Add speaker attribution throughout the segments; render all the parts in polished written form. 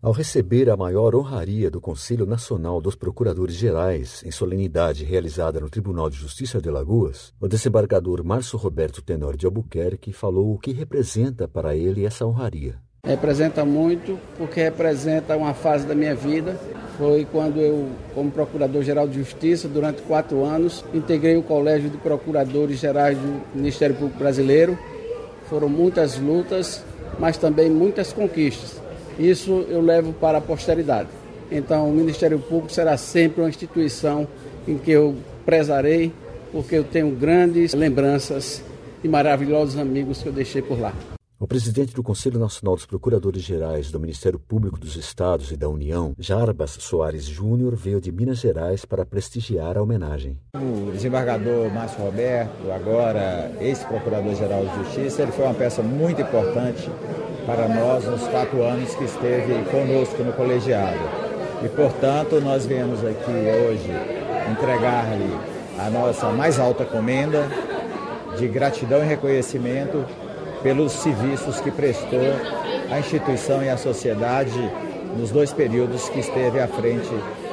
Speaker 1: Ao receber a maior honraria do Conselho Nacional dos Procuradores-Gerais, em solenidade realizada no Tribunal de Justiça de Alagoas, o desembargador Márcio Roberto Tenório de Albuquerque falou o que representa para ele essa honraria.
Speaker 2: Representa muito, porque representa uma fase da minha vida. Foi quando eu, como Procurador-Geral de Justiça, durante 4 anos, integrei o Colégio de Procuradores-Gerais do Ministério Público Brasileiro. Foram muitas lutas, mas também muitas conquistas. Isso eu levo para a posteridade. Então, o Ministério Público será sempre uma instituição em que eu prezarei, porque eu tenho grandes lembranças e maravilhosos amigos que eu deixei por lá.
Speaker 1: O presidente do Conselho Nacional dos Procuradores-Gerais do Ministério Público dos Estados e da União, Jarbas Soares Júnior, veio de Minas Gerais para prestigiar a homenagem.
Speaker 3: O desembargador Márcio Roberto, agora ex-procurador-geral de Justiça, ele foi uma peça muito importante para nós nos 4 anos que esteve conosco no colegiado. E, portanto, nós viemos aqui hoje entregar-lhe a nossa mais alta comenda de gratidão e reconhecimento pelos serviços que prestou à instituição e à sociedade nos 2 períodos que esteve à frente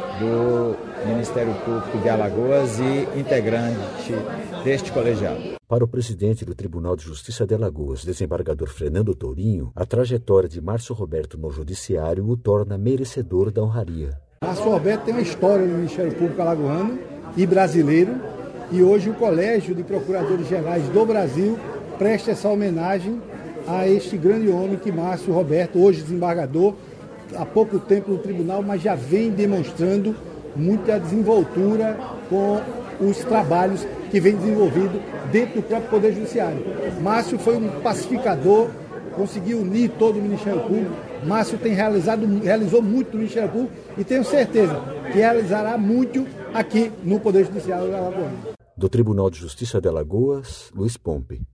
Speaker 3: do Ministério Público de Alagoas e integrante deste colegiado.
Speaker 1: Para o presidente do Tribunal de Justiça de Alagoas, desembargador Fernando Tourinho, a trajetória de Márcio Roberto no Judiciário o torna merecedor da honraria.
Speaker 4: Márcio Roberto tem uma história no Ministério Público alagoano e brasileiro, e hoje o Colégio de Procuradores-Gerais do Brasil presta essa homenagem a este grande homem que Márcio Roberto, hoje desembargador, há pouco tempo no tribunal, mas já vem demonstrando muita desenvoltura com os trabalhos que vem desenvolvido dentro do próprio Poder Judiciário. Márcio foi um pacificador, conseguiu unir todo o Ministério Público. Márcio realizou muito no Ministério Público e tenho certeza que realizará muito aqui no Poder Judiciário alagoano.
Speaker 1: Do Tribunal de Justiça de Alagoas, Luiz Pompe.